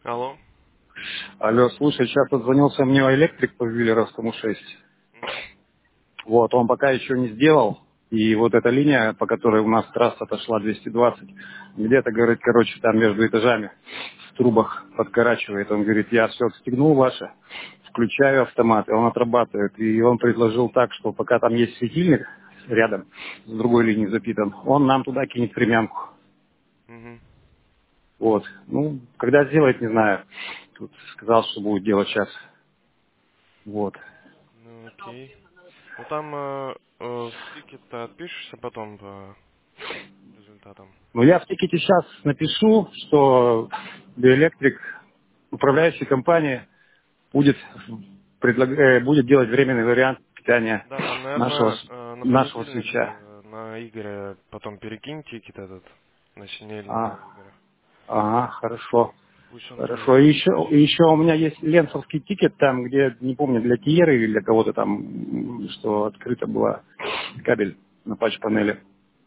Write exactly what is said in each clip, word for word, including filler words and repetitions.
Алло. Алло, слушай, сейчас позвонился мне электрик по Виллеровскому шесть. Мгм. Вот, он пока еще не сделал. И вот эта линия, по которой у нас трасса отошла двести двадцать, где-то, говорит, короче, там между этажами в трубах подкорачивает. Он говорит, я все отстегнул ваше, включаю автомат, и он отрабатывает. И он предложил так, что пока там есть светильник рядом, с другой линией запитан, он нам туда кинет времянку. Мгм. Вот. Ну, когда сделает, не знаю. Тут сказал, что будет делать сейчас. Вот. Ну окей. Ну там э, э, в тикет отпишешься потом по результатам. Ну, я в тикете сейчас напишу, что Биоэлектрик, управляющая компания, будет, предлаг- э, будет делать временный вариант питания Да, там, нашего, наверное, с- э, на нашего понедельник свеча. э, на Игоря потом перекинь тикет этот, на Синельна на А, Игоря. ага, хорошо. Пусть он Хорошо. сделает. И еще, и еще у меня есть ленцовский тикет, там, где, не помню, для Тиеры или для кого-то там, м, что открыта была кабель на патч-панели.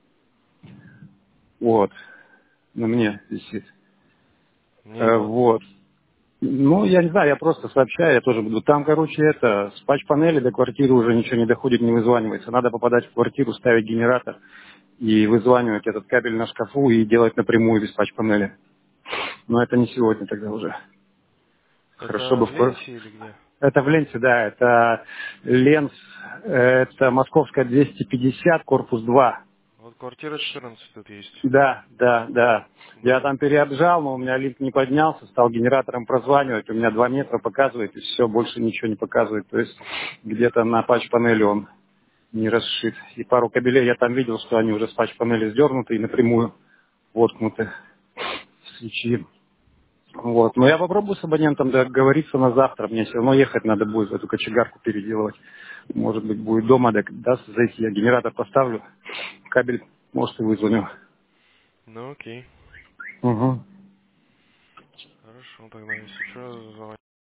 Вот. На мне висит. Мне Э, его Вот. Ну, я не знаю, я просто сообщаю, я тоже буду. Там, короче, это, с патч-панели до квартиры уже ничего не доходит, не вызванивается. Надо попадать в квартиру, ставить генератор и вызванивать этот кабель на шкафу и делать напрямую без патч-панели. Но это не сегодня тогда уже. Хорошо это бы в в квар- Ленте или где? Это в ленте, да, это Ленс, э, это Московская двести пятьдесят, корпус два. Вот квартира четырнадцать тут есть. Да, да, да. Я Да. там переобжал, но у меня лифт не поднялся, стал генератором прозванивать, у меня два метра показывает, и все, больше ничего не показывает. То есть где-то на патч-панели он не расшит. И пару кабелей я там видел, что они уже с патч-панели сдернуты и напрямую воткнуты в свечи. Вот. Но я попробую с абонентом договориться на завтра. Мне все равно ехать надо будет, эту кочегарку переделывать. Может быть, будет дома, да, даст зайти, я генератор поставлю, кабель, может, и вызвоню. Ну окей. Угу. Хорошо, тогда если что,